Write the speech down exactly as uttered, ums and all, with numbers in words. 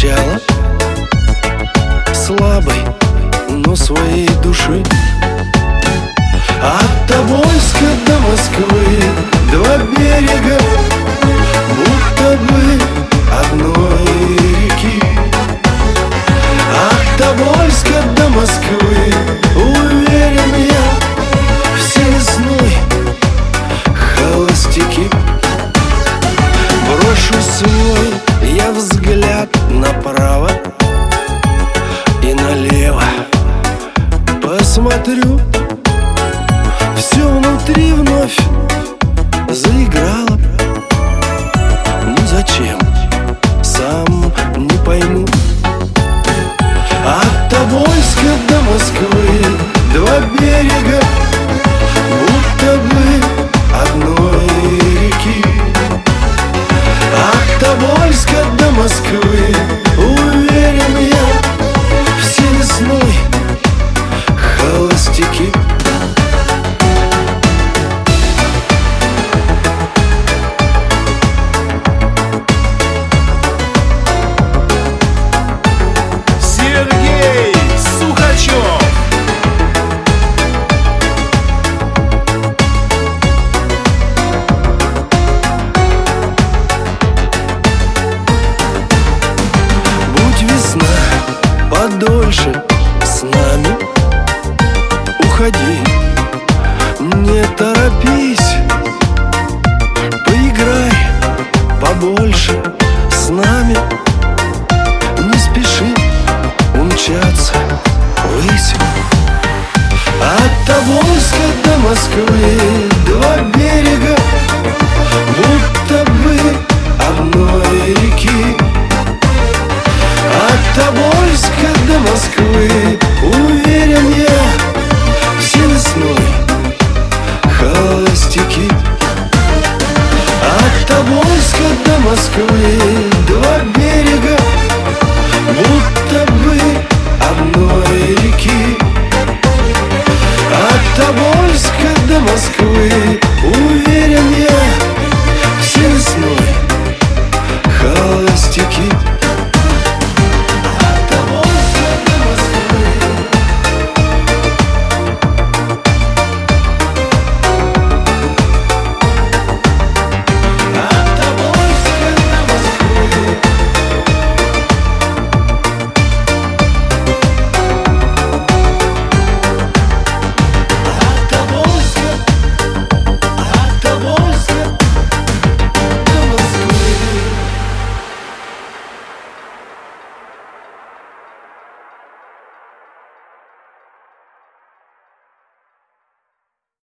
начало слабой, но своей души. От Тобольска до Москвы два берега, будто бы одной реки. От Тобольска до Москвы, уверен я, все весной холостяки. Брошу свой я взгляд направо и налево, посмотрю, все внутри вновь заиграло. Ну зачем? Сам не пойму. От Тобольска до Москвы два берега, будто бы одной реки. От Тобольска до Москвы, уверен я, все весной холостяки. Сергей Сухачев. Будь весна подольше с нами, уходи, не торопись, поиграй побольше с нами, не спеши умчаться ввысь. От Тобольска до Москвы два берега, будто бы одной реки. От Тобольска до Москвы, уверен я, все весной холостяки. От Тобольска до Москвы,